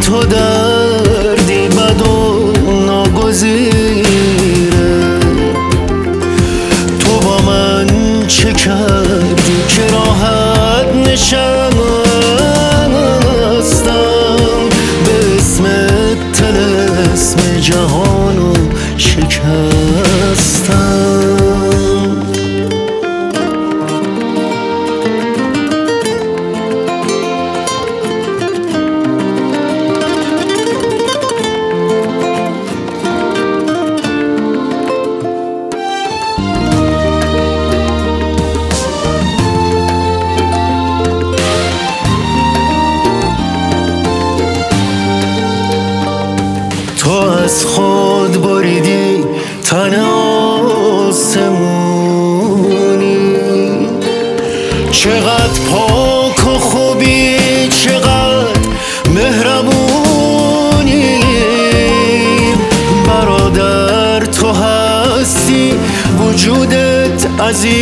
تو دردی بد و ناگزیره. تو با من چه کردی که راحت نشستم به اسم طلسم جهانو شکستم. تو از خود بریدی تن آسمونی، چقدر پاک و خوبی، چقدر مهربونی. برادر تو هستی، وجودت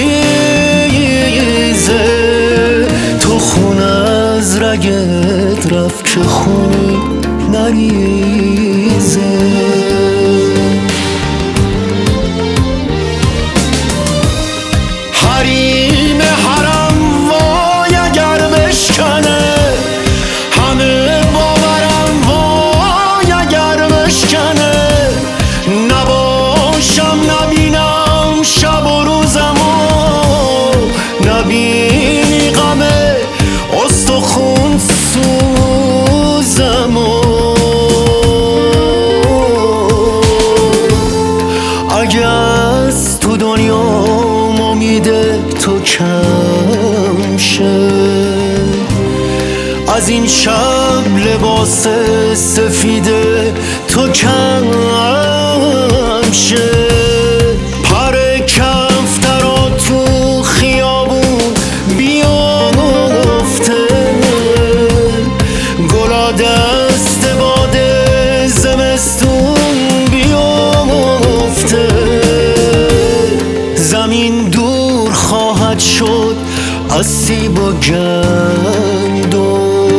عزیزه. تو خون از رگت رفت که خونی نریزه. حریم حرم وای اگر بشکنه، همه باورم وای اگر بشکنه. نباشم نبینم شب و روزمو، نبینی غم استخون سوزمو. اگه از تو دنیا امیده تو کم شه، از این شب لباس سفیده تو کم شه. پر کفترا تو خیابون بیافته، گلا دست باد زمستون بیافته. زمین دور خواهد شد از سیب و گندم.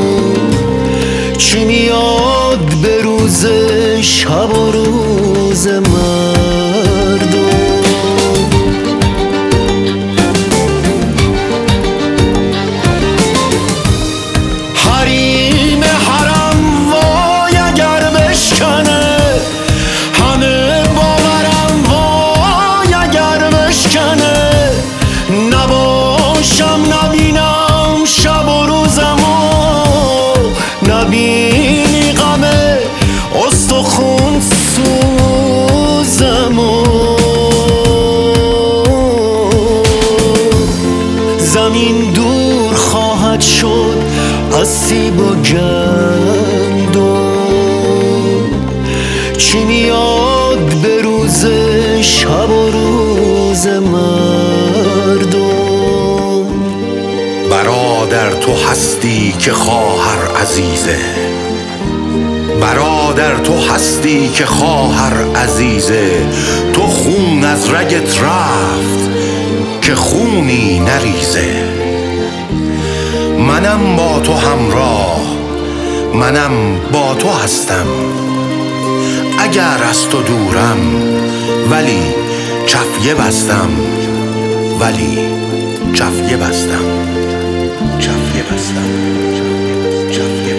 چی میاد به روز شب و روز مردم. حریم حرم وای اگر بشکنه، همه باورم وای اگر بشکنه. نباشم نبینم شب و روزمو، نبینی غم استخون سوزمو. زمین دور خواهد شد از سیب و گندم. چی میاد به روز شب و روز مردم. برادر تو هستی که خواهر عزیزه، برادر تو هستی که خواهر عزیزه. تو خون از رگت رفت که خونی نریزه. منم با تو همراه، منم با تو هستم. اگر از تو دورم ولی چفیه بستم، ولی چفیه بستم، چفیه بستم، چفیه